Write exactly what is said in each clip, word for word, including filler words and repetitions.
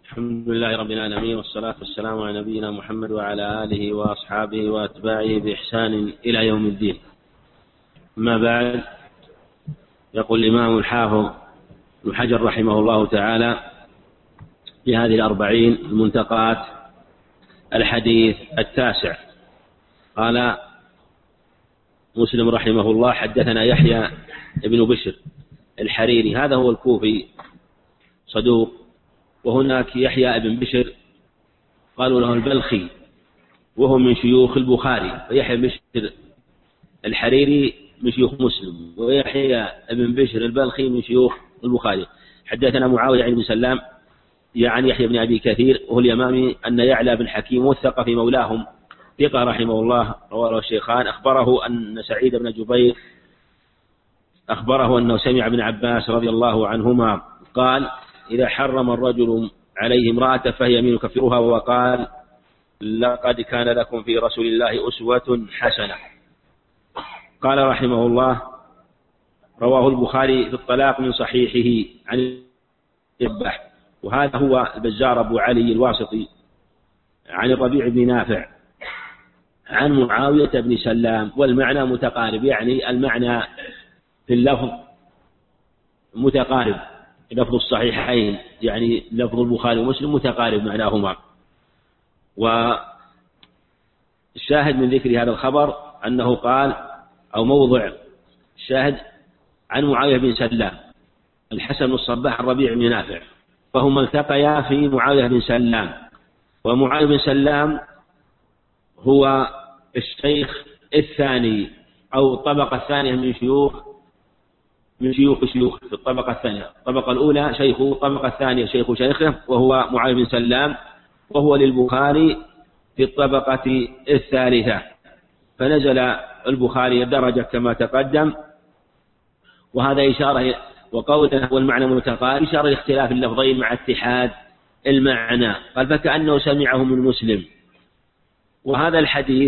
الحمد لله رب العالمين، والصلاة والسلام على نبينا محمد وعلى آله وأصحابه وأتباعه بإحسان إلى يوم الدين. أما بعد، يقول الإمام الحافظ ابن حجر رحمه الله تعالى في هذه الأربعين المنتقات الحديث التاسع، قال مسلم رحمه الله: حدثنا يحيى بن بشر الحريري، هذا هو الكوفي صدوق، وهناك يحيى بن بشر قالوا له البلخي وهو من شيوخ البخاري، فيحيى بن بشر الحريري من شيوخ مسلم، ويحيى بن بشر البلخي من شيوخ البخاري. حدثنا معاوية بن سلام يعني يحيى بن أبي كثير وهو اليمامي أن يعلى بن حكيم وثق في مولاهم ثقة رحمه الله، رواه الشيخان، أخبره أن سعيد بن جبير أخبره أنه سمع ابن عباس رضي الله عنهما قال: إذا حرم الرجل عليه امرأة فهي يمين يكفرها، وقال: لقد كان لكم في رسول الله أسوة حسنة. قال رحمه الله: رواه البخاري في الطلاق من صحيحه عن البحث، وهذا هو البزار أبو علي الواسطي عن الربيع بن نافع عن معاوية بن سلام، والمعنى متقارب، يعني المعنى في اللفظ متقارب، لفظ الصحيحين يعني لفظ البخاري ومسلم متقارب معناهما. والشاهد من ذكر هذا الخبر أنه قال، أو موضع الشاهد عن معاوية بن سلام الحسن الصباح الربيع بن نافع، فهما التقيا في معاوية بن سلام، ومعاوية بن سلام هو الشيخ الثاني أو الطبقة الثانية من شيوخ من شيوخ شيوخ في الطبقة الثانية. الطبقة الأولى شيخه، الطبقة الثانية شيخ شيخه وهو معاوية بن سلام، وهو للبخاري في الطبقة الثالثة، فنزل البخاري الدرجة كما تقدم. وهذا إشارة، وقوله والمعنى متقارب إشارة لاختلاف اللفظين مع اتحاد المعنى، قال: فكأنه سمعه من مسلم. وهذا الحديث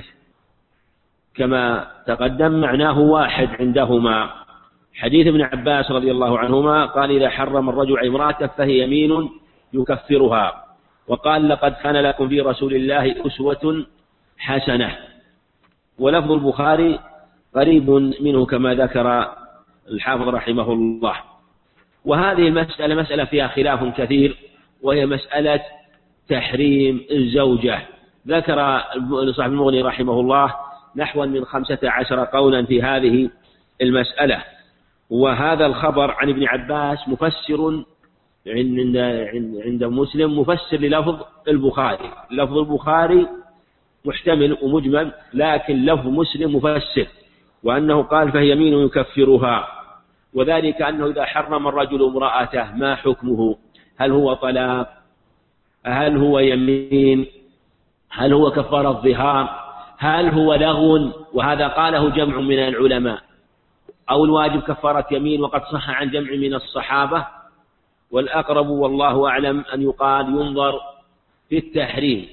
كما تقدم معناه واحد عندهما. حديث ابن عباس رضي الله عنهما قال: إذا حرم الرجل امرأته فهي يمين يكفرها، وقال: لقد كان لكم في رسول الله أسوة حسنة. ولفظ البخاري قريب منه كما ذكر الحافظ رحمه الله. وهذه المسألة مسألة فيها خلاف كثير، وهي مسألة تحريم الزوجة. ذكر صاحب المغني رحمه الله نحو من خمسة عشر قولا في هذه المسألة. وهذا الخبر عن ابن عباس مفسر عند عند مسلم، مفسر للفظ البخاري. لفظ البخاري محتمل ومجمل، لكن لفظ مسلم مفسر، وأنه قال: فهي يمين يكفرها، وذلك أنه إذا حرم الرجل امرأته ما حكمه؟ هل هو طلاق؟ هل هو يمين؟ هل هو كفارة الظهار؟ هل هو لغو؟ وهذا قاله جمع من العلماء. أو الواجب كفارة يمين، وقد صح عن جمع من الصحابة. والأقرب والله أعلم أن يقال ينظر في التحريم،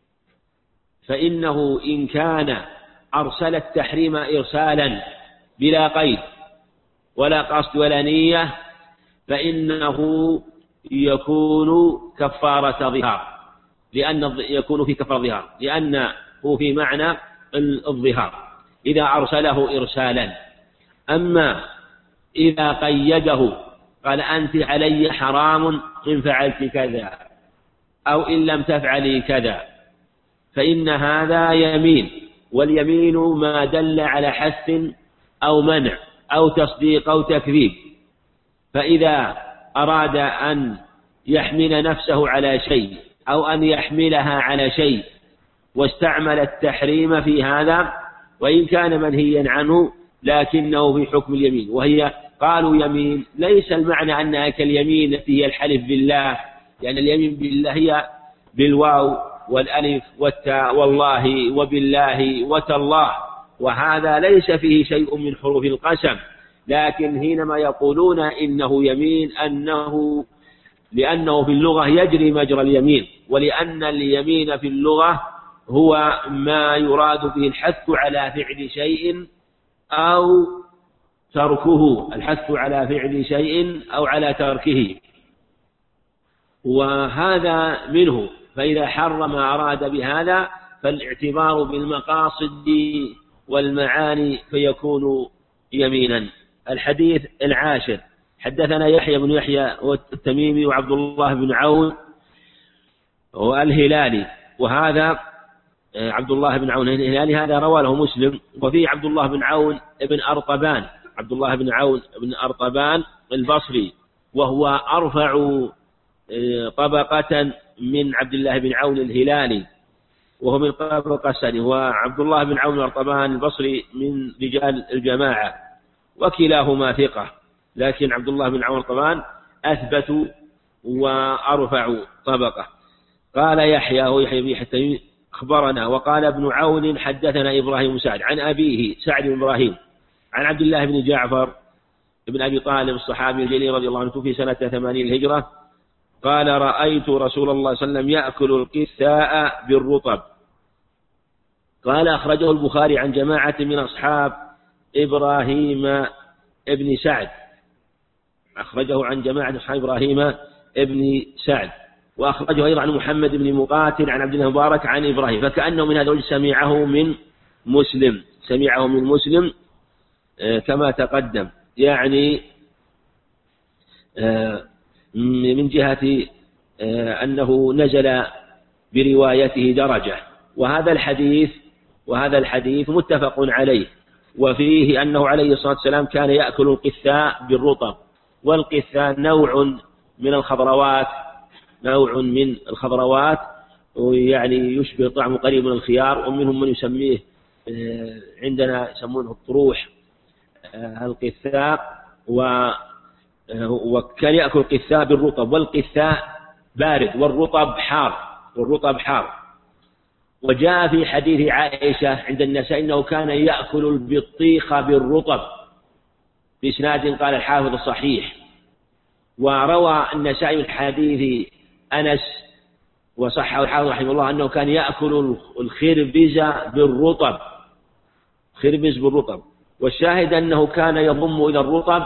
فإنه إن كان أرسل التحريم إرسالا بلا قيد ولا قصد ولا نية فإنه يكون كفارة ظهار، لأن يكون في كفارة ظهار لأنه في معنى الظهار إذا أرسله إرسالا. أما إذا قيده قال: أنت علي حرام إن فعلت كذا أو إن لم تفعلي كذا، فإن هذا يمين، واليمين ما دل على حث أو منع أو تصديق أو تكذيب. فإذا أراد أن يحمل نفسه على شيء أو أن يحملها على شيء واستعمل التحريم في هذا، وإن كان منهيا عنه لكنه في حكم اليمين. وهي قالوا يمين ليس المعنى أنها كاليمين التي هي الحلف بالله، لأن يعني اليمين بالله هي بالواو والألف والتاء، والله وبالله وتالله، وهذا ليس فيه شيء من حروف القسم. لكن حينما يقولون إنه يمين أنه لأنه في اللغة يجري مجرى اليمين، ولأن اليمين في اللغة هو ما يراد به الحث على فعل شيء أو تركه، الحث على فعل شيء أو على تركه. وهذا منه. فإذا حرم أراد بهذا فالاعتبار بالمقاصد والمعاني فيكون يمينا. الحديث العاشر: حدثنا يحيى بن يحيى التميمي وعبد الله بن عون والهلالي. وهذا عبد الله بن عون الهلالي هذا روى له مسلم. وفيه عبد الله بن عون بن أرطبان عبد الله بن عون بن أرطبان البصري، وهو أرفع طبقة من عبد الله بن عون الهلالي، وهو من طبقة الثانية. وعبد الله بن عون الأرطبان البصري من رجال الجماعة، وكلاهما ثقة، لكن عبد الله بن عون الأرطبان أثبت وأرفع طبقة. قال يحيى هو يحيى بن يحيى أخبرنا، وقال ابن عون حدثنا إبراهيم بن سعد عن أبيه سعد بن إبراهيم عن عبد الله بن جعفر بن أبي طالب الصحابي الجليل رضي الله عنه في سنة ثمانين الهجرة قال: رأيت رسول الله صلى الله عليه وسلم يأكل القثاء بالرطب. قال: أخرجه البخاري عن جماعة من أصحاب إبراهيم ابن سعد أخرجه عن جماعة أصحاب إبراهيم ابن سعد وأخرجه أيضا عن محمد بن مقاتل عن عبد الله مبارك عن إبراهيم، فكأنه من هذا الوجه سمعه من مسلم سمعه من مسلم كما تقدم، يعني من جهة أنه نزل بروايته درجة. وهذا الحديث وهذا الحديث متفق عليه، وفيه أنه عليه الصلاة والسلام كان يأكل القثاء بالرطب. والقثاء نوع من الخضروات نوع من الخضروات ويعني يشبه طعم قريب من الخيار، ومنهم من يسميه عندنا يسمونه الطروح القثاء، وكان يأكل القثاء بالرطب، والقثاء بارد والرطب حار والرطب حار. وجاء في حديث عائشة عند النسائي إنه كان يأكل البطيخ بالرطب بإسناد قال الحافظ الصحيح. وروى النسائي من حديث أنس وصححه الحافظ رحمه الله أنه كان يأكل الخربز بالرطب خربز بالرطب. والشاهد أنه كان يضم إلى الرطب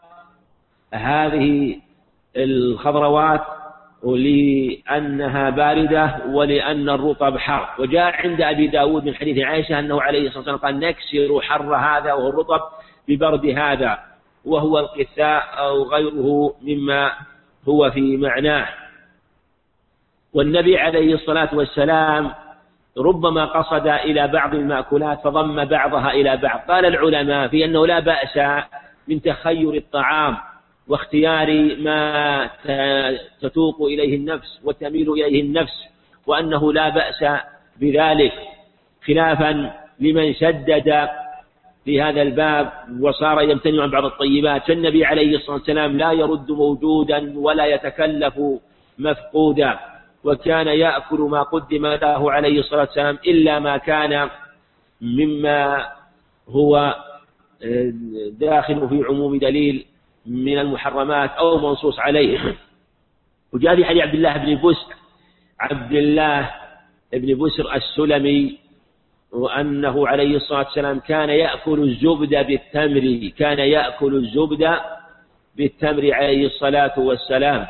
هذه الخضروات لأنها باردة ولأن الرطب حار. وجاء عند أبي داود من حديث عائشة أنه عليه الصلاة والسلام قال: نكسر حر هذا وهو الرطب ببرد هذا، وهو القثاء أو غيره مما هو في معناه. والنبي عليه الصلاة والسلام ربما قصد إلى بعض المأكولات فضم بعضها إلى بعض. قال العلماء في أنه لا بأس من تخير الطعام واختيار ما تتوق إليه النفس وتميل إليه النفس، وأنه لا بأس بذلك، خلافا لمن شدد في هذا الباب وصار يمتنع عن بعض الطيبات. فالنبي عليه الصلاة والسلام لا يرد موجودا ولا يتكلف مفقودا، وكان يأكل ما قدم له عليه الصلاة والسلام إلا ما كان مما هو داخل في عموم دليل من المحرمات أو منصوص عليه. وجاء في حديث عبد الله بن بسر عبد الله بن بسر السلمي وأنه عليه الصلاة والسلام كان يأكل الزبد بالتمر كان يأكل الزبد بالتمر عليه الصلاة والسلام،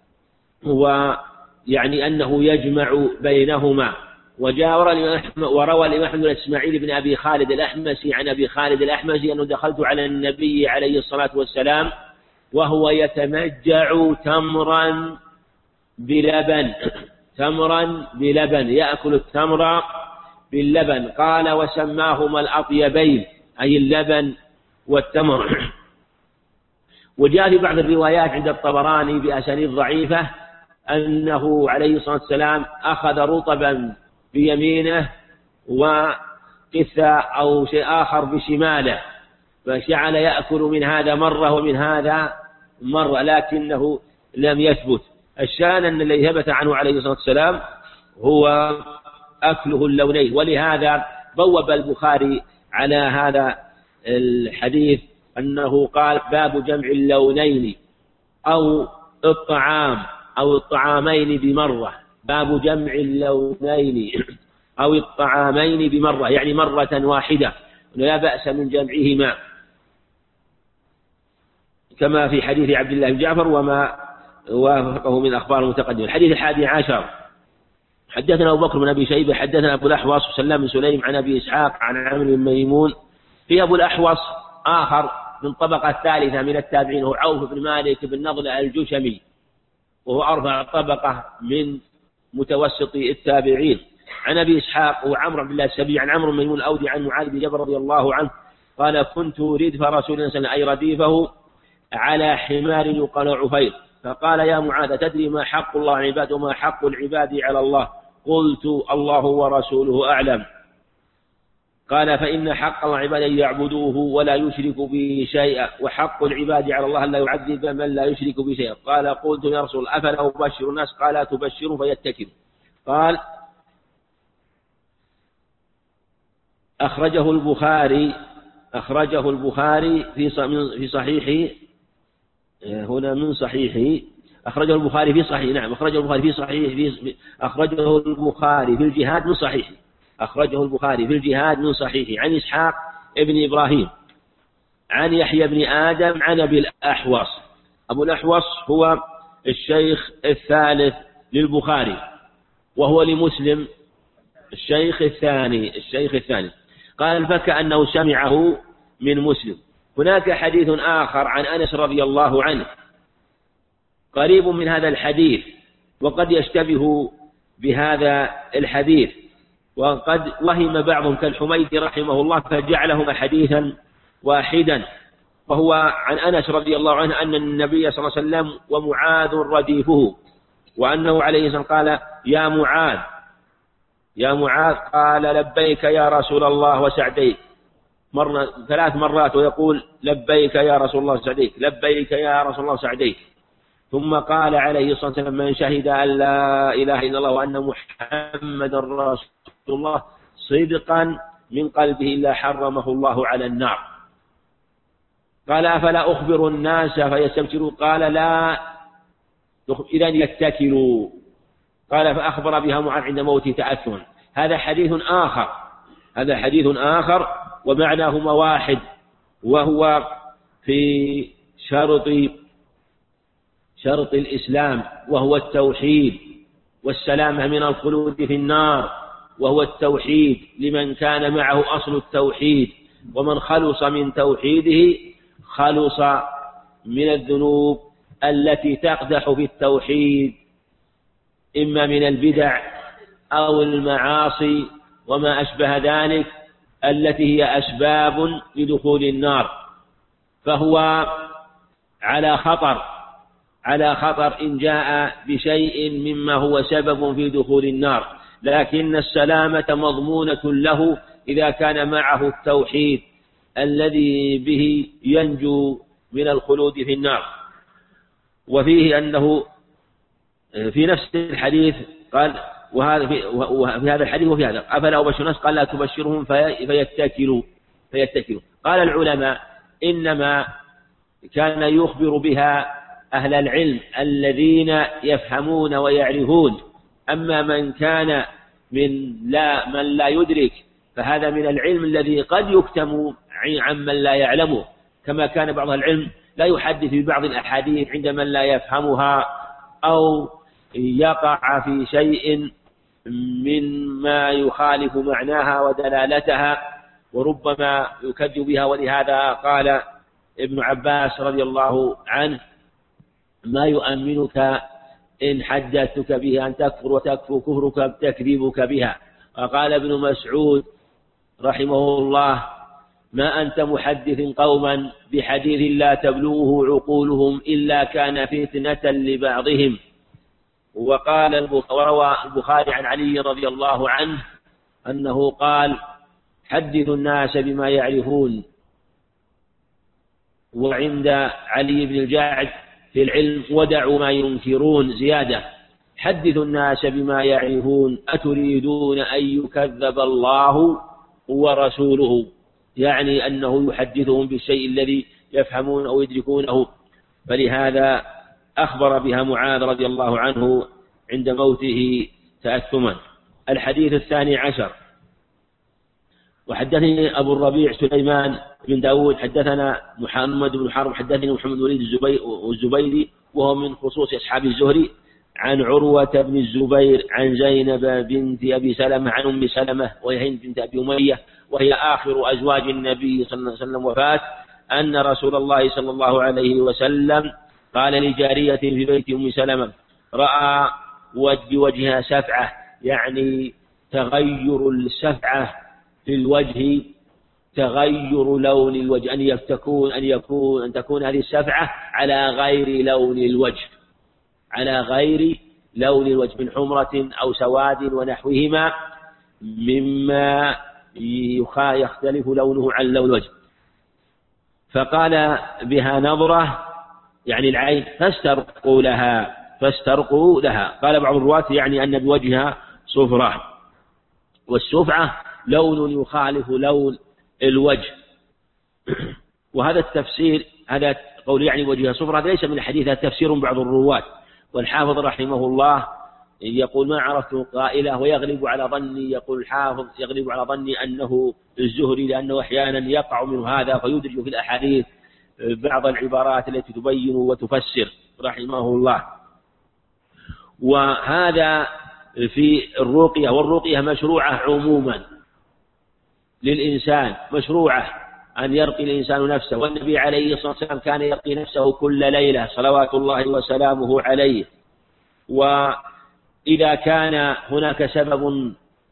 ويعني أنه يجمع بينهما. وجاء وروى الإمام أحمد بن إسماعيل بن أبي خالد الأحمسي عن أبي خالد الأحمسي أنه دخلت على النبي عليه الصلاة والسلام وهو يتمجع تمرا بلبن تمرا بلبن يأكل التمر باللبن. قال: وسماهما الأطيبين، أي اللبن والتمر. وجاء في بعض الروايات عند الطبراني بأسانيد ضعيفة أنه عليه الصلاة والسلام أخذ رطبا بيمينه وقثاء أو شيء آخر بشماله، فجعل يأكل من هذا مرة ومن هذا مرة، لكنه لم يثبت. الشان أن الذي ثبت عنه عليه الصلاة والسلام هو أكله اللونين. ولهذا بوب البخاري على هذا الحديث أنه قال: باب جمع اللونين أو الطعام أو الطعامين بمرة باب جمع اللونين أو الطعامين بمرة، يعني مرة واحدة، لا بأس من جمعهما، كما في حديث عبد الله بن جعفر: وما وافقه من أخبار المتقدمة. الحديث الحادي عشر: حدثنا أبو بكر بن أبي شيبة حدثنا أبو الأحوص سلام بن سليم عن أبي إسحاق عن عمرو بن ميمون. في أبو الأحوص آخر من طبقة الثالثة من التابعين، هو عوف بن مالك بن نضل الجشمي، وهو أربع طبقة من متوسطي التابعين. عن أبي إسحاق وعمرو بن الله السبيعي عن عمرو بن ميمون الأودي عن معاذ بن جبل رضي الله عنه قال: كنت ردف رسول الله صلى الله عليه وسلم أي رديفه على حمار يقال عفير، فقال: يا معاذ تدري ما حق الله على العباد وما حق العباد على الله؟ قلت: الله ورسوله أعلم. قال: فإن حق الله العباد أن يعبدوه ولا يشركوا به شيئا، وحق العباد على الله أن لا يعذب من لا يشرك به شيئا. قال: قلت يا رسول الله أفلا أبشر الناس؟ قال: تبشروا فيتكلوا. قال: أخرجه البخاري أخرجه البخاري في صحيحه، هنا من صحيحه أخرجه البخاري في صحيح نعم أخرجه البخاري في صحيح في أخرجه البخاري في الجهاد من صحيح أخرجه البخاري في الجهاد من صحيحه عن إسحاق ابن إبراهيم عن يحيى بن آدم عن أبي الأحوص. أبو الأحوص هو الشيخ الثالث للبخاري، وهو لمسلم الشيخ الثاني الشيخ الثاني قال: فكأنه سمعه من مسلم. هناك حديث آخر عن أنس رضي الله عنه قريب من هذا الحديث، وقد يشتبه بهذا الحديث، وقد وهم بعضهم كالحميدي رحمه الله فجعلهما حديثا واحدا. وهو عن أنس رضي الله عنه أن النبي صلى الله عليه وسلم ومعاذ رديفه، وأنه عليه الصلاة والسلام قال: يا معاذ يا معاذ قال: لبيك يا رسول الله وسعديك، مرة ثلاث مرات ويقول: لبيك يا رسول الله وسعديك، لبيك يا رسول الله وسعديك. ثم قال عليه الصلاة والسلام: من شهد أن لا إله إلا الله وأن محمدا رسول الله صدقا من قلبه إلا حرمه الله على النار. قال: أفلا أخبر الناس فيستبشروا؟ قال: لا، إذن يتكلوا. قال: فأخبر بها معاذ عند موته تأثما. هذا حديث آخر هذا حديث آخر ومعناهما واحد، وهو في شرط شرط الإسلام، وهو التوحيد والسلامة من الخلود في النار، وهو التوحيد لمن كان معه أصل التوحيد، ومن خلص من توحيده خلص من الذنوب التي تقدح في التوحيد، إما من البدع أو المعاصي وما أشبه ذلك، التي هي أسباب لدخول النار. فهو على خطر على خطر إن جاء بشيء مما هو سبب في دخول النار، لكن السلامة مضمونة له إذا كان معه التوحيد الذي به ينجو من الخلود في النار. وفيه أنه في نفس الحديث قال: وهذا في, وفي هذا الحديث وفي هذا أفلا أبشر الناس؟ قال: لا تبشرهم فيتكلوا فيتكلوا. قال العلماء: إنما كان يخبر بها أهل العلم الذين يفهمون ويعرفون، أما من كان من لا من لا يدرك فهذا من العلم الذي قد يكتم عمن لا يعلمه، كما كان بعض العلم لا يحدث ببعض الأحاديث عند من لا يفهمها، أو يقع في شيء مما يخالف معناها ودلالتها وربما يكذب بها. ولهذا قال ابن عباس رضي الله عنه: ما يؤمنك إن حدثتك بها أن تكفر وتكفر كفرك تكذيبك بها. وقال ابن مسعود رحمه الله: ما أنت محدث قوما بحديث لا تبلغه عقولهم إلا كان فتنة لبعضهم. وقال وروى البخاري عن علي رضي الله عنه أنه قال: حدثوا الناس بما يعرفون. وعند علي بن الجاعد في العلم: ودعوا ما ينكرون. زيادة: حدثوا الناس بما يعرفون أتريدون أن يكذب الله ورسوله، يعني أنه يحدثهم بالشيء الذي يفهمون أو يدركونه. فلهذا أخبر بها معاذ رضي الله عنه عند موته تأثما. الحديث الثاني عشر: وحدثني أبو الربيع سليمان بن داود حدثنا محمد بن حرب حدثني محمد وليد الزبيري وهو من خصوص أصحاب الزهري، عن عروة بن الزبير عن زينب بنت أبي سلمة عن أم سلمة وهي هند بنت أبي أمية وهي آخر أزواج النبي صلى الله عليه وسلم وفاة، أن رسول الله صلى الله عليه وسلم قال لجارية في بيت أم سلمة رأى بوجهها سفعة، يعني تغير السفعة في الوجه، تغير لون الوجه، أن تكون أن يكون أن تكون هذه السفعة على غير لون الوجه، على غير لون الوجه من حمرة أو سواد ونحوهما مما يختلف لونه عن لون الوجه. فقال بها نظرة يعني العين فاسترقوا لها فاسترقوا لها. قال بعض الرواة يعني أن بوجهها صفرة، والسفعة لون يخالف لون الوجه. وهذا التفسير هذا قول يعني وجهها صفرة ليس من الحديث، تفسير بعض الرواة، والحافظ رحمه الله يقول ما عرفت قائله، ويغلب على ظني، يقول الحافظ يغلب على ظني أنه الزهري، لأنه أحيانا يقع من هذا فيدرج في الأحاديث بعض العبارات التي تبين وتفسر رحمه الله. وهذا في الرقية، والرقية مشروعة عموما للإنسان، مشروعة أن يرقي الإنسان نفسه، والنبي عليه الصلاة والسلام كان يرقي نفسه كل ليلة صلوات الله وسلامه عليه. وإذا كان هناك سبب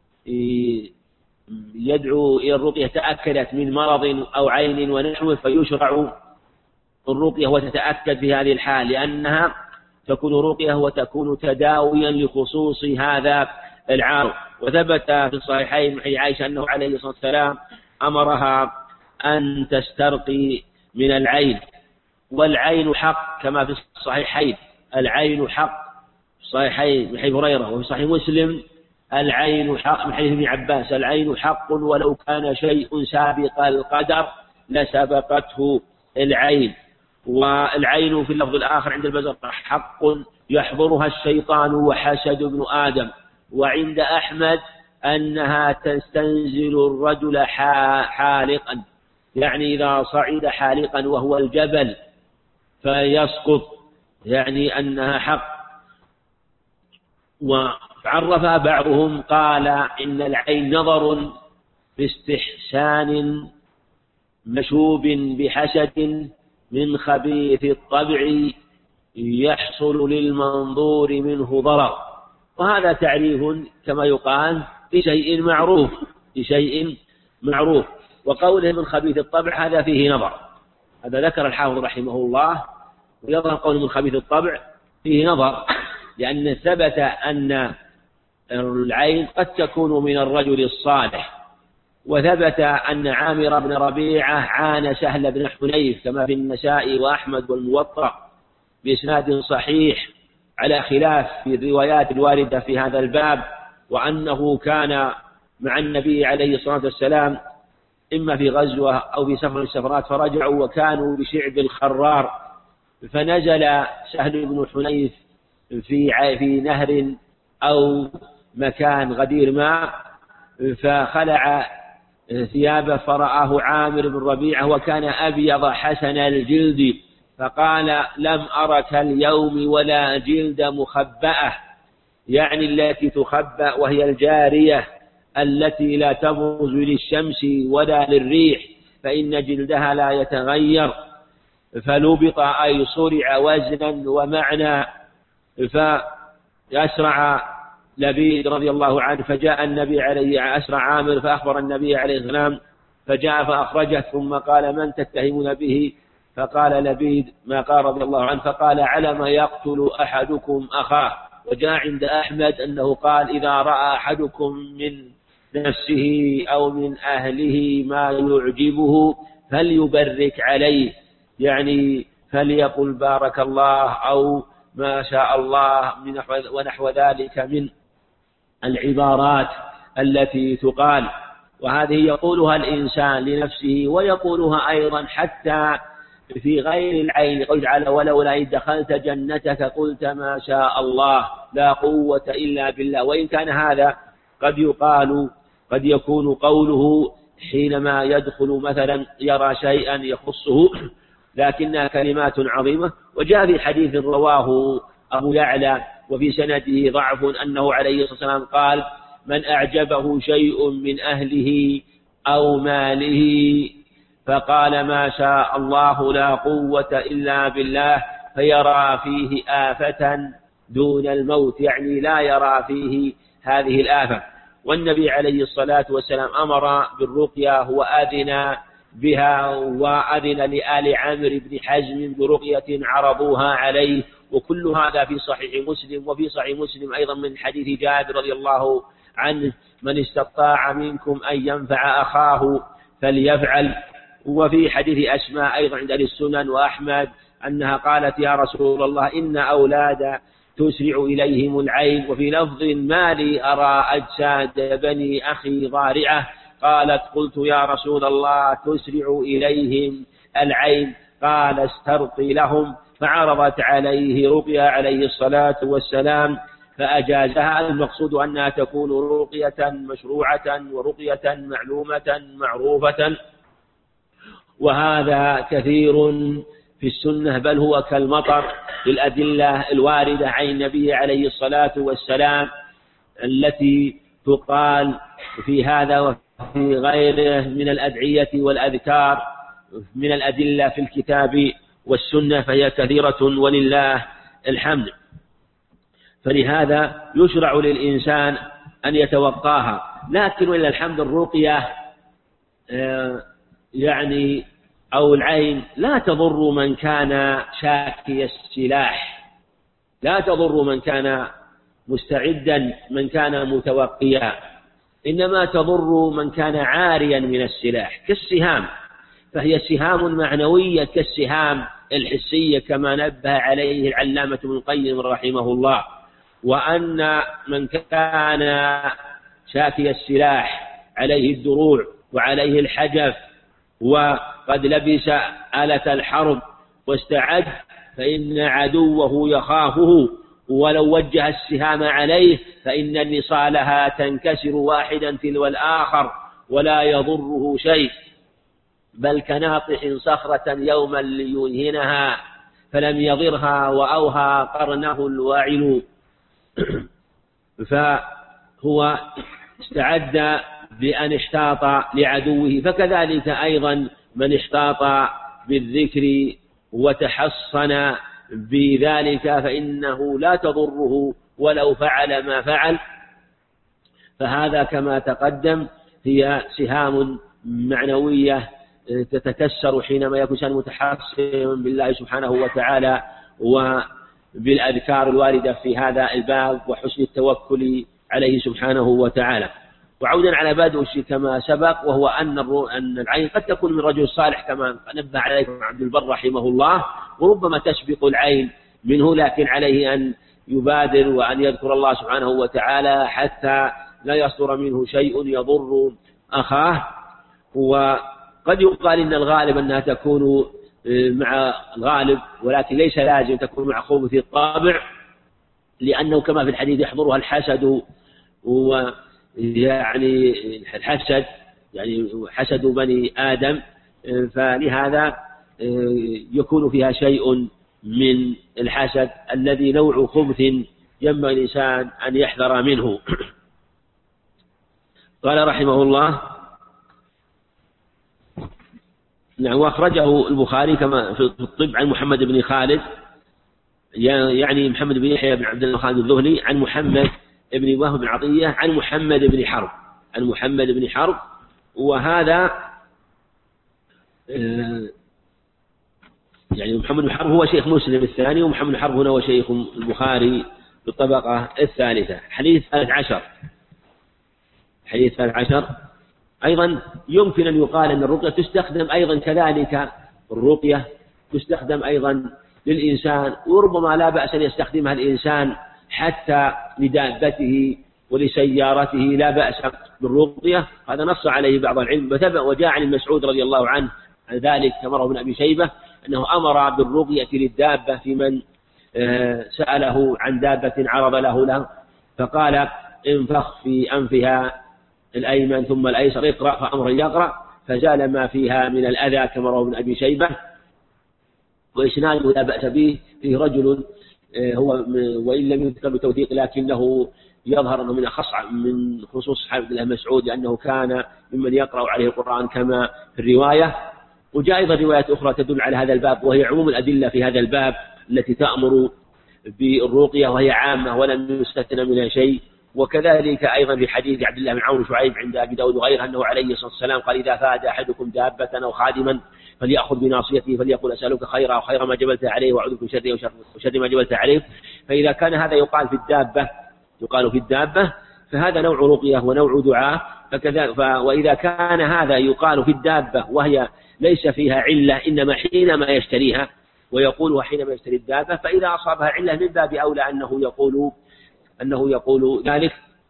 يدعو إلى الرقية تأكدت من مرض أو عين ونحوه فيشرع الرقية وتتأكد في هذه الحال، لأنها تكون رقية وتكون تداويا لخصوص هذا العارض. وثبت في الصحيحين من حديث عائشة أنه عليه الصلاة والسلام أمرها أن تسترقي من العين، والعين حق كما في الصحيحين، العين حق في الصحيحين من حديث هريرة، وفي صحيح مسلم العين حق من حديث ابن عباس العين حق ولو كان شيء سابق القدر لسبقته العين. والعين في اللفظ الآخر عند البزار حق يحضرها الشيطان وحسد ابن آدم. وعند أحمد أنها تستنزل الرجل حالقا، يعني إذا صعد حالقا وهو الجبل فيسقط، يعني أنها حق. وعرفها بعضهم قال إن العين نظر باستحسان مشوب بحسد من خبيث الطبع يحصل للمنظور منه ضرر. وهذا تعريف كما يقال بشيء معروف بشيء معروف. وقوله من خبيث الطبع هذا فيه نظر، هذا ذكر الحافظ رحمه الله، ويظهر قوله من خبيث الطبع فيه نظر، لأن ثبت أن العين قد تكون من الرجل الصالح، وثبت أن عامر بن ربيعة عان سهل بن حنيف كما في النسائي وأحمد والموطأ بإسناد صحيح على خلاف في الروايات الواردة في هذا الباب، وأنه كان مع النبي عليه الصلاة والسلام إما في غزوة أو في سفر السفرات فرجعوا وكانوا بشعب الخرار، فنزل سهل بن حنيف في في نهر أو مكان غدير ماء، فخلع ثيابه فرآه عامر بن ربيعة وكان أبيض حسن الجلد، فقال لم أرك اليوم ولا جلد مخبأة، يعني التي تخبأ وهي الجارية التي لا تبرز للشمس ولا للريح فإن جلدها لا يتغير. فلبط أي صرع وزنا ومعنى. فأسرع لبيد رضي الله عنه فجاء النبي عليه أسرع عامر فأخبر النبي عليه السلام فجاء فأخرجه ثم قال من تتهمون به؟ فقال لبيد ما قال رضي الله عنه، فقال على ما يقتل أحدكم أخاه. وجاء عند أحمد أنه قال إذا رأى أحدكم من نفسه أو من أهله ما يعجبه فليبرك عليه، يعني فليقل بارك الله أو ما شاء الله من نحو ونحو ذلك من العبارات التي تقال. وهذه يقولها الإنسان لنفسه ويقولها أيضا حتى في غير العين، قل تعالى ولولا إذ دخلت جنتك قلت ما شاء الله لا قوة إلا بالله. وإن كان هذا قد يقال قد يكون قوله حينما يدخل مثلا يرى شيئا يخصه لكنها كلمات عظيمة. وجاء في حديث رواه أبو يعلى وفي سنده ضعف أنه عليه الصلاة والسلام قال: من أعجبه شيء من أهله أو ماله فقال ما شاء الله لا قوة إلا بالله فيرى فيه آفة دون الموت، يعني لا يرى فيه هذه الآفة. والنبي عليه الصلاة والسلام أمر بالرقية وأذن بها، وأذن لآل عامر بن حزم برقية عرضوها عليه، وكل هذا في صحيح مسلم. وفي صحيح مسلم أيضا من حديث جابر رضي الله عنه: من استطاع منكم أن ينفع أخاه فليفعل. وفي حديث أسماء أيضا عند أهل السنن وأحمد أنها قالت: يا رسول الله إن أولاد تسرع إليهم العين. وفي لفظ: ما لي أرى أجساد بني أخي ضارعة. قالت: قلت يا رسول الله تسرع إليهم العين؟ قال: استرقي لهم. فعرضت عليه رقية عليه الصلاة والسلام فأجازها. المقصود أنها تكون رقية مشروعة ورقية معلومة معروفة، وهذا كثير في السنة، بل هو كالمطر للأدلة الواردة عن النبي عليه الصلاة والسلام التي تقال في هذا وفي غيره من الأدعية والأذكار من الأدلة في الكتاب والسنة، فهي كثيرة ولله الحمد. فلهذا يشرع للإنسان أن يتوقاها. لكن ولله الحمد الرقية يعني أو العين لا تضر من كان شاكي السلاح، لا تضر من كان مستعدا، من كان متوقيا، إنما تضر من كان عاريا من السلاح كالسهام، فهي سهام معنوية كالسهام الحسية كما نبه عليه العلامة ابن القيم رحمه الله. وأن من كان شاكي السلاح عليه الدروع وعليه الحجف وقد لبس آلة الحرب واستعد، فإن عدوه يخافه، ولو وجه السهام عليه فإن نصالها تنكسر واحدا تلو الآخر ولا يضره شيء، بل كناطح صخرة يوما لينهنها فلم يضرها وأوهى قرنه الواعل. فهو استعد بأن احتاط لعدوه، فكذلك أيضا من احتاط بالذكر وتحصن بذلك فإنه لا تضره ولو فعل ما فعل. فهذا كما تقدم هي سهام معنوية تتكسر حينما يكون الإنسان متحصنا بالله سبحانه وتعالى وبالأذكار الواردة في هذا الباب وحسن التوكل عليه سبحانه وتعالى. وعودا على بادئ الشيء كما سبق، وهو أن أن العين قد تكون من رجل صالح كما نبه عليه عبد البر رحمه الله، وربما تسبق العين منه، لكن عليه أن يبادر وأن يذكر الله سبحانه وتعالى حتى لا يصدر منه شيء يضر أخاه. وقد يقال إن الغالب أنها تكون مع الغالب، ولكن ليس لازم تكون مع خبث الطابع، لأنه كما في الحديث يحضرها الحسد، ويعني الحسد يعني حسد بني آدم، فلهذا يكون فيها شيء من الحسد الذي نوع خبث ينبغي الإنسان أن يحذر منه. قال رحمه الله: نعم، وأخرجه البخاري كما في الطب عن محمد بن خالد، يعني محمد بن يحيى بن عبد الله خالد الذهلي، عن محمد بن وهب بن عطية، عن محمد بن حرب، عن محمد بن حرب. وهذا يعني محمد بن حرب هو شيخ مسلم الثاني، ومحمد بن حرب هنا هو شيخ البخاري بالطبقة الثالثة. حديث ثالث عشر حديث ثالث عشر أيضا يمكن أن يقال أن الرقية تستخدم أيضا كذلك، الرقية تستخدم أيضا للإنسان، وربما لا بأس أن يستخدمها الإنسان حتى لدابته ولسيارته، لا بأس بالرقية. هذا نص عليه بعض العلم، وجاء عن مسعود رضي الله عنه عن ذلك كما رواه ابن أبي شيبة أنه أمر بالرقية للدابة في من سأله عن دابة عرض له له، فقال: انفخ في أنفها الأيمن ثم الأيسر، اقرأ، فأمر يقرأ، فزال ما فيها من الأذى كما رواه ابن أبي شيبة. وإسناده لا بأس به، فيه رجل هو وإن لم يذكر بتوثيق لكنه يظهر أنه من خص من خصوص صحابة عبد الله بن مسعود لأنه كان ممن يقرأ عليه القرآن كما في الرواية. وجاء أيضا روايات أخرى تدل على هذا الباب، وهي عموم الأدلة في هذا الباب التي تأمر بالرقية وهي عامة ولم يستثنى منها شيء. وكذلك أيضا في حديث عبد الله بن عمرو شعيب عند أبي داود وغيره أنه عليه الصلاة والسلام قال: إذا فاد أحدكم دابة أو خادما فليأخذ بناصيته فليقل: أسألك خيرا أو خير ما جبلت عليه وأعوذ بك من شره وشر ما جبلت عليه. فإذا كان هذا يقال في الدابة يقال في الدابة فهذا نوع رقية ونوع دعاء. فكذا ف... وإذا كان هذا يقال في الدابة وهي ليس فيها علة إنما حينما يشتريها ويقولها حينما يشتري الدابة، فإذا أصابها علة من باب أولى أنه يقول أنه يقول ذلك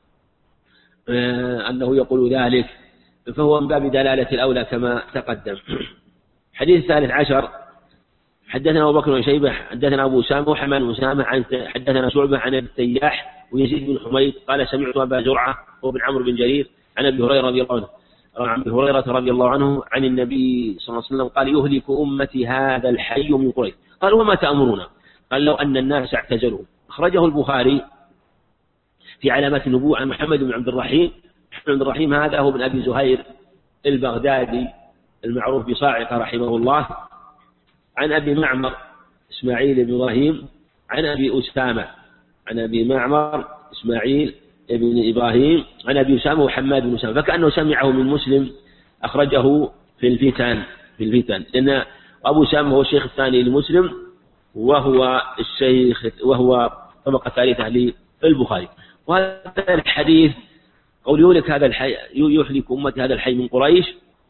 أنه يقول ذلك فهو من باب دلالة الأولى كما تقدم. حديث الثالث عشر: حدثنا أبو بكر بن شيبة حدثنا أبو أسامة وحماد بن أسامة عن حدثنا شعبة عن التياح ويزيد بن حميد قال: سمعت أبا زرعة وابن عمرو بن جرير عن أبي هريرة رضي الله عنه عن أبي هريرة رضي الله عنه عن النبي صلى الله عليه وسلم قال: يهلك أمتي هذا الحي من قريش. قال: وما تأمرون؟ قال: لو أن الناس اعتزلوا. أخرجه البخاري في علامات النبوة عن محمد بن عبد الرحيم. محمد بن عبد الرحيم هذا هو ابن أبي زهير البغدادي المعروف بصاعقة رحمه الله، عن أبي معمر إسماعيل بن إبراهيم عن أبي أسامة عن أبي معمر إسماعيل بن إبراهيم عن أبي أسامة وحماد بن أسامة، فكأنه سمعه من مسلم أخرجه في الفتن في الفتن لأن أبو أسامة هو الشيخ الثاني لمسلم وهو الشيخ وهو طبقة ثالثة للبخاري. وهذا الحديث قول يهلك هذا الحي يهلك أمتي هذا الحي من قريش،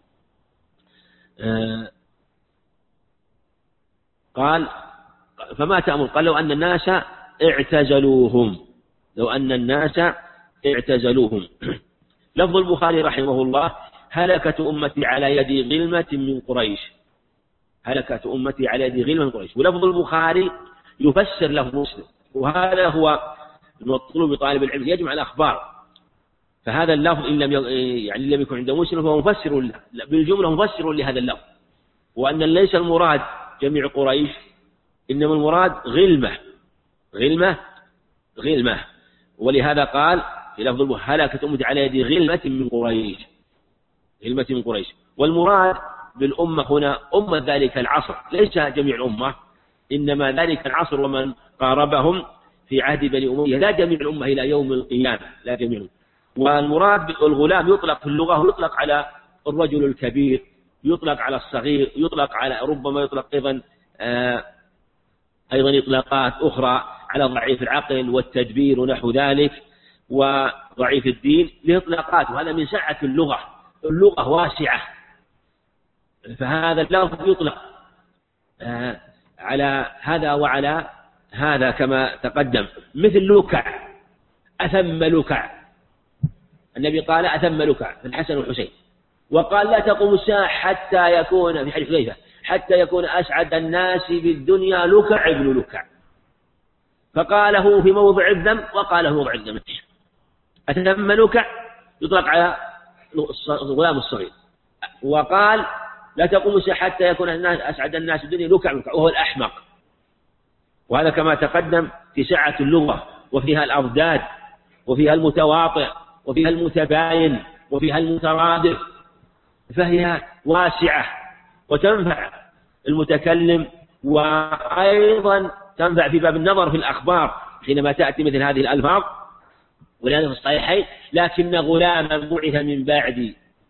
آه قال: فما تأمر؟ قال: لو أن الناس اعتزلوهم لو أن الناس اعتزلوهم. لفظ البخاري رحمه الله: هلكت أمتي على يد غلمة من قريش هلكت أمتي على يد غلمة من قريش. ولفظ البخاري يفسر له مسلم، وهذا هو المطلوب بطالب العلم، يجمع الأخبار. فهذا اللفظ إن لم يعني لم يكن عند مسلم فهو مفسر بالجملة مفسر لهذا اللفظ، وأن ليس المراد جميع قريش إنما المراد غلمة غلمة غلمة ولهذا قال في لفظ البخاري: هلكت أمتي على يد غلمة من قريش غلمة من قريش. والمراد بالأمة هنا أمة ذلك العصر، ليس جميع الأمة إنما ذلك العصر ومن قاربهم في عهد بني أمية، لا جميع الأمة إلى يوم القيامة، لا جميع. والمراد بالغلام يطلق في اللغة يطلق على الرجل الكبير، يطلق على الصغير، يطلق على ربما يطلق أيضا آه أيضا إطلاقات أخرى على ضعيف العقل والتدبير ونحو ذلك وضعيف الدين، لإطلاقات. وهذا من سعة اللغة، اللغة واسعة، فهذا اللفظ يطلق آه على هذا وعلى هذا كما تقدم. مثل لكع، أثم لكع، النبي قال: أثم لكع في الحسن والحسين. وقال: لا تقوم الساعة حتى يكون في حديث حذيفة حتى يكون أسعد الناس بالدنيا لكع ابن لكع. فقاله في موضع الذم وقاله في موضع الذم. أثم لكع يطلق على الغلام الصغير. وقال: لا تقوم الساعة حتى يكون الناس أسعد الناس بالدنيا لكع لكع، وهو الأحمق. وهذا كما تقدم في سعة اللغة، وفيها الأضداد، وفيها المتواطئ، وفيها المتباين، وفيها المترادف، فهي واسعة وتنفع المتكلم، وأيضا تنفع في باب النظر في الأخبار حينما تأتي مثل هذه الألفاظ. ولهذا في الصحيحين: لكن غلاما بعث من بعدي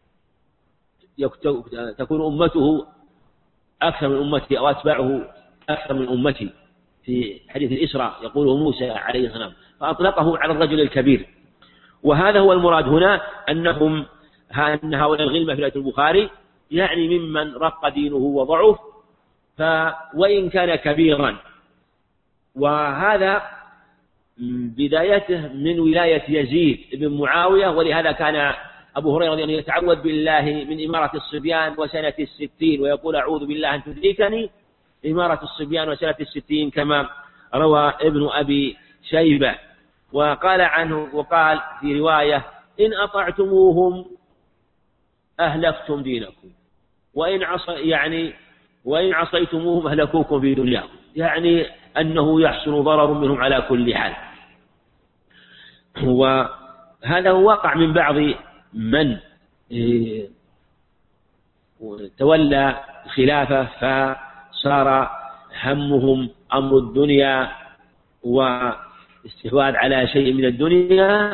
تكون أمته أكثر من أمتي أو أتباعه أكثر من أمتي، في حديث الإسراء يقوله موسى عليه السلام، فأطلقه على الرجل الكبير. وهذا هو المراد هنا، أنهم أن هؤلاء الغلمة في رواية البخاري يعني ممن رق دينه وضعف وإن كان كبيرا. وهذا بدايته من ولاية يزيد بن معاوية، ولهذا كان أبو هريرة رضي الله عنه يتعوذ بالله من إمارة الصبيان وسنة الستين، ويقول: أعوذ بالله أن تدركني إمارة الصبيان وسنة الستين، كما روى ابن أبي شيبة. وقال عنه وقال في رواية: إن أطعتموهم أهلكتم دينكم، وإن عص يعني وإن عصيتموهم أهلكوكم في دنياكم، يعني أنه يحصل ضرر منهم على كل حال. وهذا هو واقع من بعض من تولى الخلافة فصار همهم أمر الدنيا واستحواذ على شيء من الدنيا،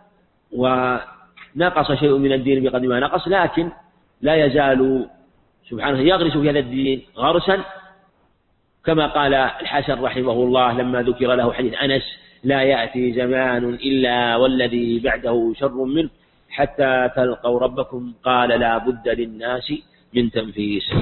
ونقص شيء من الدين بقدر ما نقص، لكن لا يزال سبحانه يغرس في هذا الدين غرسا، كما قال الحسن رحمه الله لما ذكر له حديث أنس: لا يأتي زمان إلا والذي بعده شر منه حتى تلقوا ربكم، قال لا بد للناس من تنفيس.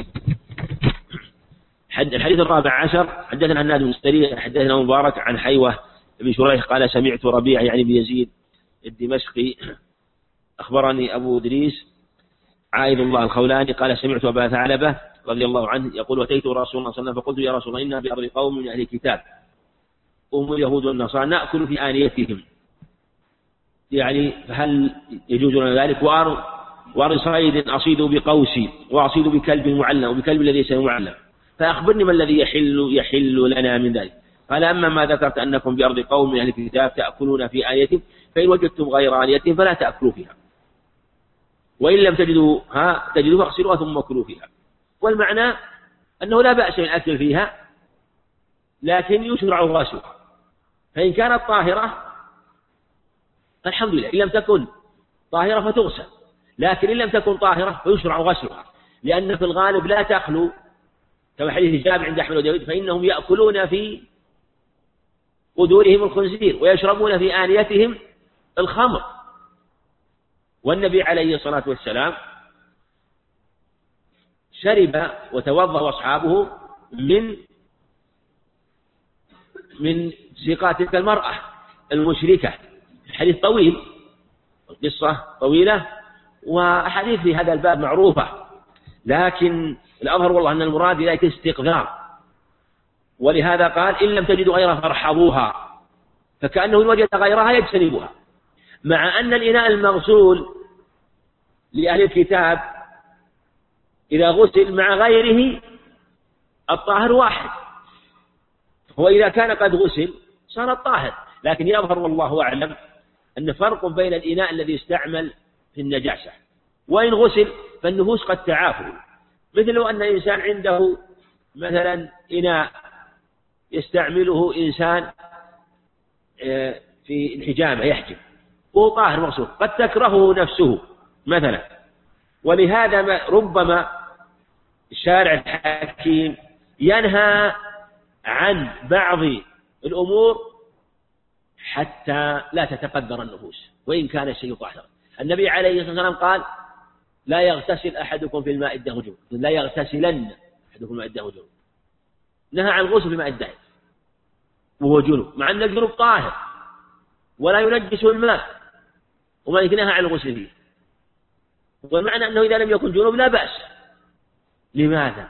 الحديث الرابع عشر: حدثنا عناد بن السري حدثنا مبارك عن حيوة بن شريح قال: سمعت ربيع يعني بن يزيد الدمشقي أخبرني أبو إدريس عائذ الله الخولاني قال: سمعت أبا ثعلبة رضي الله عنه يقول: أتيت رسول الله صلى الله عليه وسلم فقلت: يا رسول الله إنا بأرض قوم من أهل الكتاب هم اليهود والنصارى نأكل في آنيتهم، يعني فهل يجوز لنا ذلك؟ وأرض وأرض صيد أصيد بقوسي وأصيد بكلب معلم وبكلب الذي ليس معلم، فأخبرني ما الذي يحل يحل لنا من ذلك؟ قال: أما ما ذكرت أنكم بأرض قوم من أهل الكتاب تأكلون في آنيتهم، فإن وجدتم غير آنيتهم فلا تأكلوا فيها، وإن لم تجدوا ها تجدوا فاغسلوها ثم كلوا فيها. والمعنى أنه لا بأس من الأكل فيها، لكن يشرع غسلها، فإن كانت طاهرة الحمد لله، إن لم تكن طاهرة فتغسل، لكن إن لم تكن طاهرة فيشرع غسلها، لأن في الغالب لا تخلو، كما حديث جابر عند أحمد وداود: فإنهم يأكلون في قدورهم الخنزير ويشربون في آنيتهم الخمر. والنبي عليه الصلاة والسلام شرب وتوضأ أصحابه من من سقاء تلك المرأة المشركة. الحديث طويل، القصة طويلة، وأحاديث في هذا الباب معروفة، لكن الأظهر والله أن المراد بذلك استقذار، ولهذا قال: إن لم تجدوا غيرها فارحضوها، فكأنه إن وجد غيرها يجتنبها، مع أن الإناء المغسول لأهل الكتاب إذا غسل مع غيره الطاهر واحد، وإذا كان قد غسل صار الطاهر. لكن يظهر والله أعلم أن فرق بين الإناء الذي يستعمل في النجاسة وإن غسل، فالنفوس قد تعافوا، مثل لو أن إنسان عنده مثلا إناء يستعمله إنسان في الحجامة يحجم وهو طاهر مغسول، قد تكرهه نفسه مثلا، ولهذا ربما الشارع الحكيم ينهى عن بعض الأمور حتى لا تتقدر النفوس وإن كان الشيء طاهرا. النبي عليه الصلاة والسلام قال: لا يغتسل أحدكم في الماء الدهجون، لا يغتسلن أحدكم في الماء الدهجون، نهى عن الغسل في الماء الدهج وهو جنوب، مع أن الجنوب طاهر ولا ينجس الماء، وما نهى عن الغسل فيه، والمعنى أنه إذا لم يكن جنوب لا بأس. لماذا؟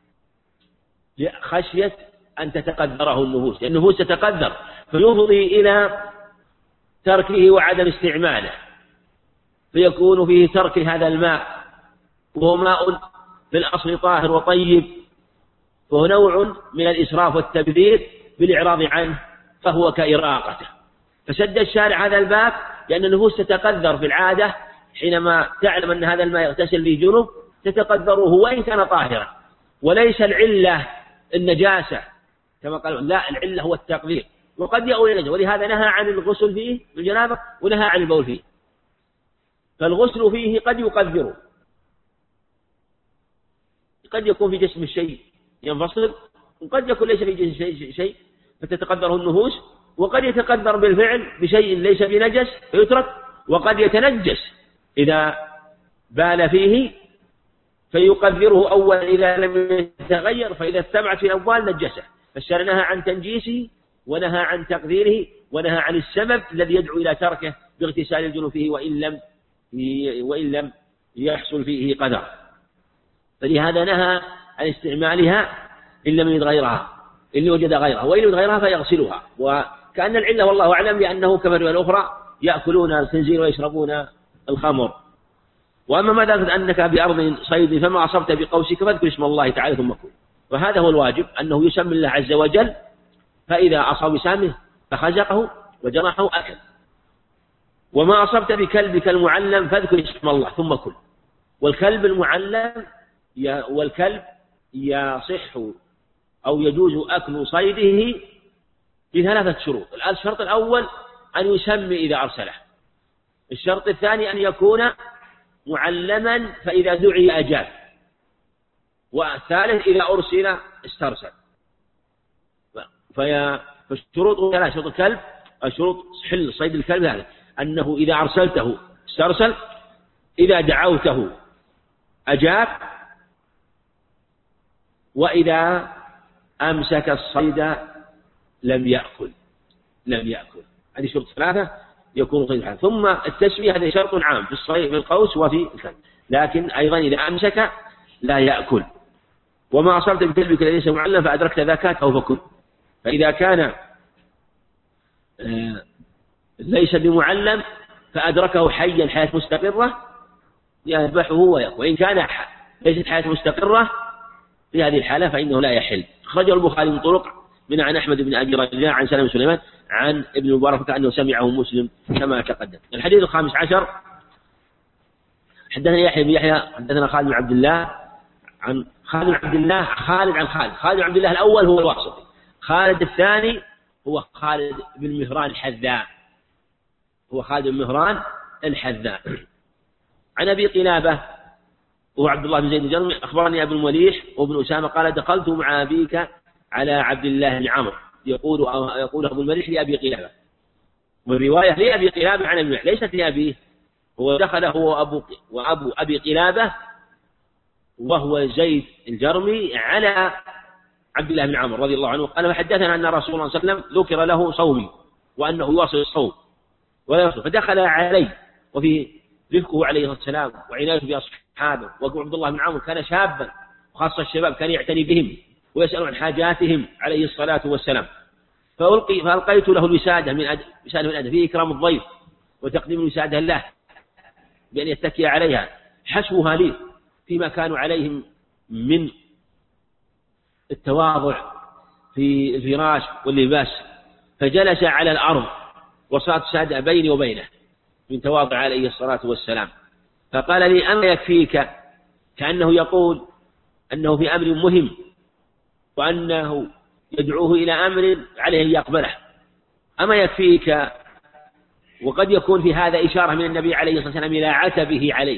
خشية أن تتقدره النفوس، لأن النفوس تتقدر فيفضي إلى تركه وعدم استعماله، فيكون فيه ترك هذا الماء وهو ماء في الأصل طاهر وطيب، فهو نوع من الإسراف والتبذير بالإعراض عنه، فهو كإراقته. فسد الشارع هذا الباب لأن النفوس تتقدر في العادة حينما تعلم أن هذا الماء يغتسل به جنوب تتقدره وإن كان طاهرا، وليس العلة النجاسة كما قالوا، لا، العلة هو التقدير، وقد يؤول إلى النجاسة، ولهذا نهى عن الغسل فيه بالجنابة ونهى عن البول فيه. فالغسل فيه قد يقدره، قد يكون في جسم الشيء ينفصل، وقد يكون ليس في جسم شيء, شيء فتتقدره النفوس، وقد يتقدر بالفعل بشيء ليس بنجس فيترك، وقد يتنجس إذا بال فيه فيقدره أولا إذا لم يتغير، فإذا استمعت في الأبوال نجسه. فالشرع نهى عن تنجيسه ونهى عن تقديره ونهى عن السبب الذي يدعو إلى تركه باغتسال الجنوب فيه وإن لم وإن لم يحصل فيه قدر. فلهذا نهى عن استعمالها إن لم يجد غيرها، إن وجد غيرها، وإن وجد غيرها فيغسلها. وكأن العلة والله أعلم لأنه كما الرواية الأخرى يأكلون الخنزير ويشربون الخمر. وأما ما ذكرت أنك بأرض صيد فما أصبت بقوسك فاذكر اسم الله تعالى ثم كل. فهذا هو الواجب، أنه يسمي الله عز وجل، فإذا أصاب بسامه فخزقه وجرحه أكل. وما أصبت بكلبك المعلم فاذكر اسم الله ثم كل. والكلب المعلم والكلب يصح أو يجوز أكل صيده بثلاثة شروط. الشرط الأول أن يسمي إذا أرسله. الشرط الثاني أن يكون معلما فإذا دعي أجاب. والثالث إذا أرسل استرسل. فالشروط ثلاثة. شروط الكلب الشروط حل صيد الكلب هذا أنه إذا أرسلته استرسل، إذا دعوته أجاب، وإذا أمسك الصيد لم يأكل لم يأكل هذه شروط ثلاثة يكون صيد الحال. ثم التسمية هذا شرط عام في الصيد في القوس وفي الكلب، لكن أيضا إذا أمسك لا يأكل. وما أصبت بكلبك ليس معلم فأدركت ذكاته فكل. فإذا كان ليس بمعلم فأدركه حيا حياة مستقرة يذبحه ويأكل، وإن كان ليست حياة مستقرة في هذه الحالة فإنه لا يحل. خرجه البخاري من طرق من عن أحمد بن أبي رجاء عن سلمة سليمان عن ابن المبارك كأنه سمعه مسلم كما تقدم. الحديث الخامس عشر: حدثنا يحيى بن يحيى حدثنا خالد بن عبد الله عن خالد بن عبد الله خالد عن خالد خالد بن عبد الله الأول هو الواسطي، خالد الثاني هو خالد بن مهران الحذاء هو خالد بن مهران الحذاء عن أبي قلابة وهو عبد الله بن زيد الجرمي أخبرني أبو المليح وابن أسامة قال: دخلت مع أبيك على عبد الله بن عمرو، يقول يقول أبو المليح لأبي قلابة، والرواية لأبي قلابة عن ابن ليست لأبيه، هو دخل هو وأبو وأبو أبي قلابة وهو زيد الجرمي على عبد الله بن عمرو رضي الله عنه قال: فحدثنا أن رسول الله صلى الله عليه وسلم ذكر له صومي وأنه يواصل الصوم ولا يصوم، فدخل عليه وفي رفقه عليه الصلاة والسلام وعنايته بأصحابه. وعبد الله بن عمرو كان شابا وخاصة الشباب كان يعتني بهم ويسأل عن حاجاتهم عليه الصلاة والسلام. فألقي فألقيت له الوسادة من أدب وسادة من أدب فيه إكرام الضيف وتقديم الوسادة له بأن يتكي عليها حسبها لي فيما كانوا عليهم من التواضع في الفراش واللباس، فجلس على الأرض وصارت سادة بيني وبينه من تواضع عليه الصلاة والسلام. فقال لي: أما يكفيك، كأنه يقول أنه في أمر مهم وأنه يدعوه إلى أمر عليه أن يقبله، أما يكفيك. وقد يكون في هذا إشارة من النبي عليه الصلاة والسلام إلى عتبه عليه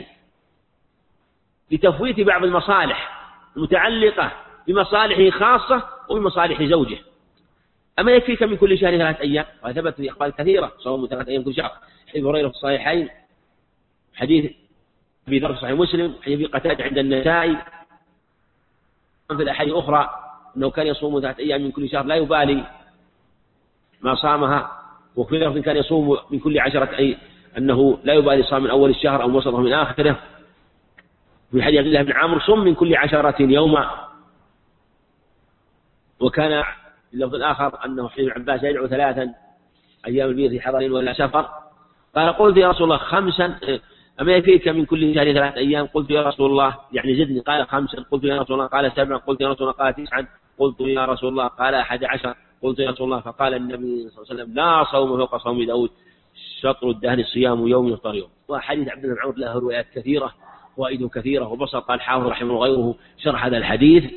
لتفويت بعض المصالح المتعلقة بمصالحه خاصة وبمصالح زوجه. أما يكفيك من كل شهر ثلاثة أيام، وثبت في أخبار كثيرة صوم ثلاثة أيام كل شهر، حديث هريرة في الصحيحين، حديث أبي ذر في صحيح مسلم، حديث أبي قتادة عند النسائي، في الأحاديث الأخرى أنه كان يصوم ثلاثة أيام من كل شهر لا يبالي ما صامها، وفي لفظ كان يصوم من كل عشرة أي أنه لا يبالي صام من أول الشهر أو وسطه من آخره. في حديث عبد الله بن عمرو: صم من كل عشرة يوما. وكان في اللفظ الآخر أنه حديث عباس يدعو ثلاثا أيام البيض في حضر ولا سفر. قال: قلت يا رسول الله خمسا، أما يكفيك من كل شهر ثلاثة أيام؟ قلت يا رسول الله يعني زدني. قال: خمسا. قلت يا رسول الله. قال: سبعا. قلت يا رسول الله. قال: تسعا. قلت يا رسول الله. قال: أحد عشر. قلت يا رسول الله. فقال النبي صلى الله عليه وسلم: لا صوم فوق صوم داود، شطر الدهر الصيام يوم يفطر يوم. وحديث عبد الله بن عمرو له روايات كثيرة وفوائد كثيرة. وبسط قال الحافظ رحمه الله وغيره شرح هذا الحديث،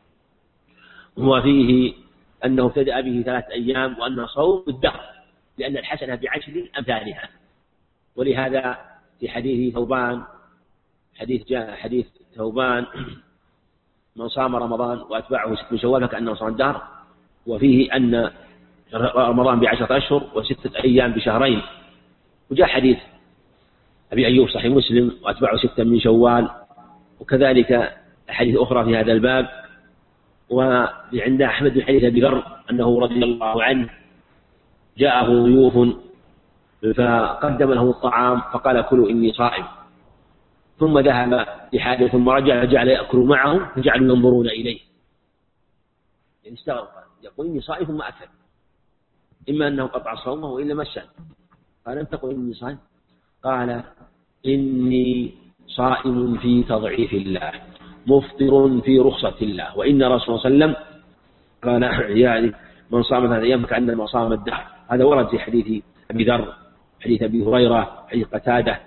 وفيه أنه ابتدأ به ثلاثة أيام وأنه صوم الدهر، لأن الحسنة بعشر أمثالها. ولهذا في حديث ثوبان حديث جاء حديث ثوبان: من صام رمضان وأتبعه ست من شوال فكأنه صام الدهر. وفيه أن رمضان بعشرة أشهر وستة أيام بشهرين. وجاء حديث أبي أيوب صحيح مسلم: وأتبعه ستة من شوال. وكذلك أحاديث أخرى في هذا الباب. وعند أحمد بن حديث أبي ذر أنه رضي الله عنه جاءه ضيوف فقدم له الطعام فقال: كلوا إني صائم. ثم ذهب لحاجة ثم رجع فجعل يأكل معه فجعلوا ينظرون إليه، يعني استغرب، يقول إني صائم ثم أكل، إما أنه قطع صومه وإلا مسا. قال: لم تقل إني صائم؟ قال: إني صائم في تضعيف الله، مفطر في رخصة الله. وإن رسول صلى الله عليه وسلم قال يعني من صام ثلاثة أيام كأنما صام الدهر. هذا ورد في حديث أبي ذر، حديث أبي هريرة، حديث قتادة،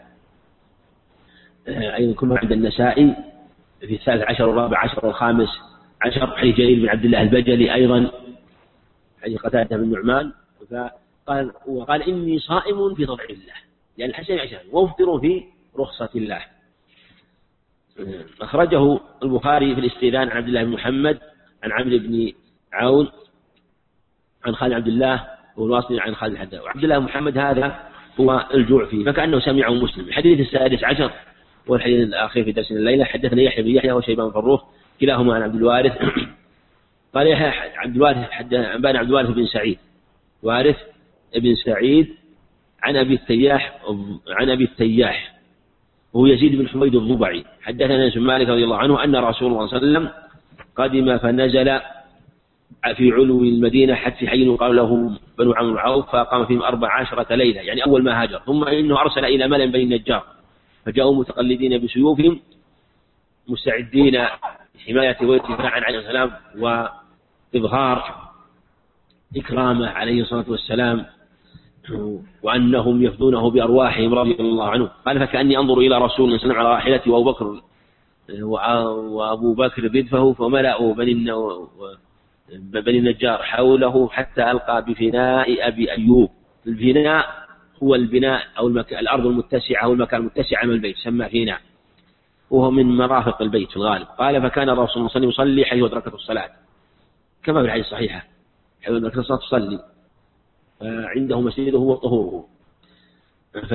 أيضا كلها عند النسائي في الثالث عشر والرابع عشر والخامس عشر، حديث جرير بن عبد الله البجلي أيضا، حديث قتادة بن النعمان. فقال وقال إني صائم في طبع الله، يعني الحسن عشان وافطر في رخصة الله. أخرجه البخاري في الاستئذان عن عبد الله بن محمد عن عمرو بن عون عن خالد عبد الله والواصل عن خالد الحداد. وعبد الله بن محمد هذا هو الجوع فيه، فكأنه سمعه مسلم. الحديث السادس عشر والحديث الأخير في درسنا الليلة، حدثنا يحيى بن يحيى وشيبان فروخ كلاهما عن عبد الوارث قال يحيى عبد الوارث عن عبد الوارث بن سعيد وارث ابن سعيد عن أبي التياح عن أبي التياح وهو يزيد بن حميد الضبعي حدثنا أنس بن مالك رضي الله عنه أن رسول الله صلى الله عليه وسلم قدم فنزل في علو المدينة حتى حين قال له بنو عمرو عوف، فقام فيهم أربع عشرة ليلة يعني أول ما هاجر. ثم إنه أرسل إلى ملأ بني النجار فجاءوا متقلدين بسيوفهم مستعدين حماية وارتفاعا عن السلام وإظهار إكرامه عليه الصلاة والسلام، وأنهم يفدونه بأرواحهم رضي الله عنه. قال فكأني أنظر إلى رسول الله صلى الله عليه وسلم على راحلته وأبو بكر وأبو بكر ردفه فملأوا بني النجار حوله حتى ألقى بفناء أبي أيوب. الفناء هو البناء أو المكان الأرض المتسعة أو المكان المتسع من البيت سمى فناء، وهو من مرافق البيت في الغالب. قال فكان الرسول صلى الله عليه وسلم يصلي حيث أدركته الصلاة كما في الحديث الصحيحة، حيث أدركته الصلاة تصلي، فعنده مسجده وطهوره. ف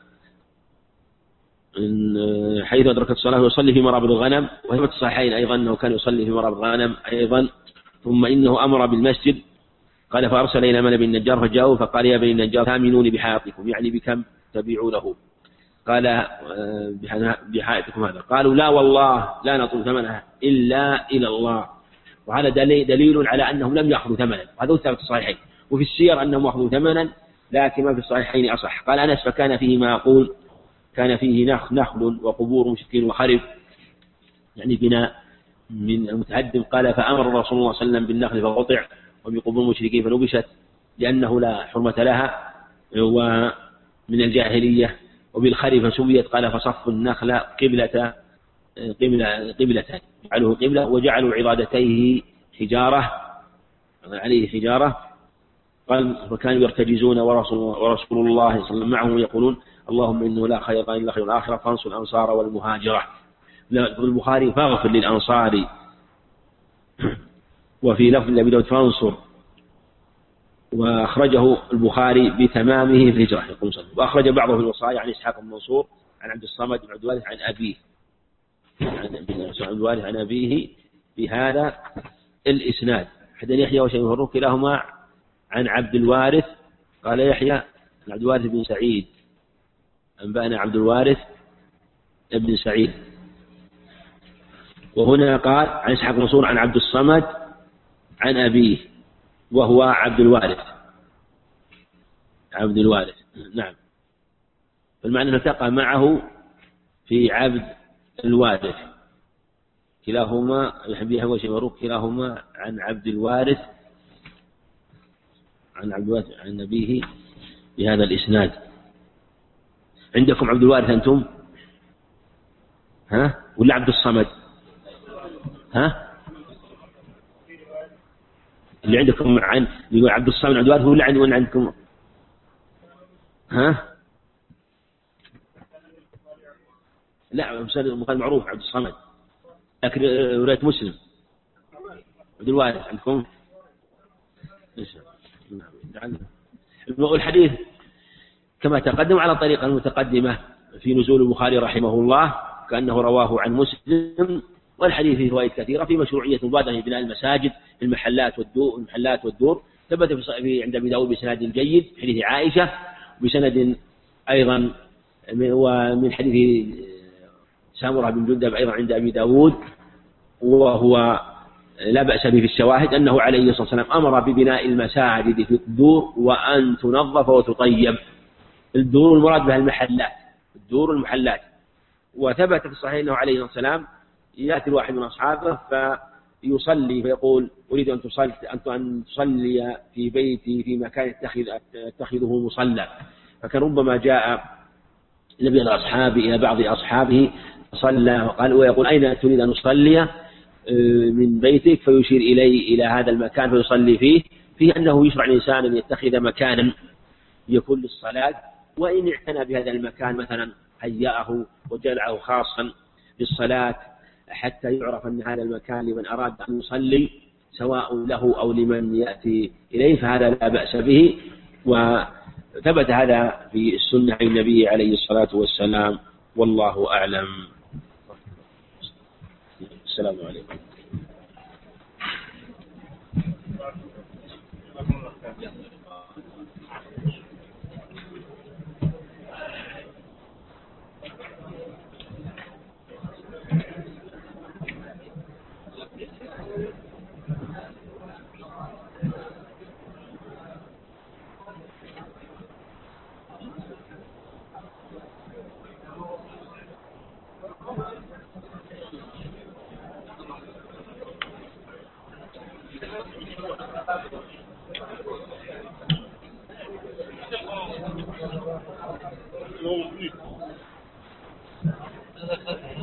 حيث أدركت الصلاة يصلي في مرابض الغنم، وهي الصحيحين أيضا أنه كان يصلي في مرابض الغنم أيضا. ثم إنه أمر بالمسجد قال فأرسل إلى من بني النجار فجاءوا فقال يا بني النجار ثامنوني بحائطكم، يعني بكم تبيعوا له؟ قال بحائطكم هذا. قالوا لا والله لا نطلب ثمنها إلا إلى الله. وهذا دليل على أنهم لم يأخذوا ثمنا، وهذا ثابت في الصحيحين. وفي السير أنهم أخذوا ثمنا لكن ما في الصحيحين أصح. قال أنس فكان فيه ما أقول كان فيه نخل وقبور مشركين وخرب، يعني بناء من المتهدم. قال فأمر الرسول صلى الله عليه وسلم بالنخل فقطع وبقبور المشركين فنبشت لأنه لا حرمة لها ومن الجاهلية، وبالخرب فسويت. قال فصف النخل قبلة قبلة قبلة جعلوه قبلة وجعلوا عضادتيه حجارة عليه حجارة. قال فكانوا يرتجزون ورسول, ورسول الله صلى الله عليه وسلم معهم يقولون اللهم إنه لا خير إلا خير الآخرة فانصر الأنصار والمهاجرة. في البخاري فاغفر للأنصار، وفي لفظ لأبي داود فانصر. وأخرجه البخاري بتمامه في الهجرة يقول صلى. وأخرج بعضه في الوصايا عن إسحاق بن منصور عن عبد الصمد بن عبد الوارث عن أبيه عن عبد الوارث عن أبيه بهذا الإسناد. حدثنا يحيى وشيبان فروخ كلاهما عن عبد الوارث قال يحيى عن عبد الوارث بن سعيد أنبأنا عبد الوارث بن سعيد. وهنا قال عن إسحاق بن منصور عن عبد الصمد عن أبيه وهو عبد الوارث عبد الوارث نعم. فالمعنى نلتقى معه في عبد الوارث كلاهما يحبيه هو شيء مروق كلاهما عن عبد الوارث عن عبد الوارث عن أبيه بهذا الإسناد. عندكم عبد الوارث أنتم ها ولا عبد الصمد؟ ها اللي عندكم عن يقول عبد الصمد عبد الوارث ولا عندكم عندكم ها؟ لا المثال معروف عبد الصمد، لكن رواية مسلم عبد الوارث عندكم. الحديث كما تقدم على طريقة المتقدمة في نزول البخاري رحمه الله كأنه رواه عن مسلم. والحديث فيه روايات كثيرة في مشروعية مبادرة بناء المساجد في المحلات والدور المحلات والدور ثبت في عند أبي داود بسند جيد حديث عائشة بسند أيضا ومن حديث سامرة بن جندب أيضا عند أبي داود، وهو لا بأس به في الشواهد أنه عليه الصلاة والسلام أمر ببناء المساجد في الدور وأن تنظف وتطيب. الدور المراد بها المحلات الدور المحلات. وثبت في الصحيح أنه عليه الصلاة والسلام يأتي الواحد من أصحابه فيصلي فيقول أريد أن تصلي أن تصلي في بيتي في مكان يتخذه مصلى. فكان ربما جاء النبي إلى أصحابه إلى بعض أصحابه صلى وقال ويقول أين تريد أن أصلي من بيتك، فيشير إليه إلى هذا المكان فيصلي فيه. فيه أنه يشرع الإنسان أن يتخذ مكانا يكون للصلاة، وإن اعتنى بهذا المكان مثلا هيأه وجعله خاصا للصلاة حتى يعرف أن هذا المكان لمن أراد أن يصلي سواء له أو لمن يأتي إليه، فهذا لا بأس به. وثبت هذا في السنة عن النبي عليه الصلاة والسلام، والله أعلم. السلام عليكم. No,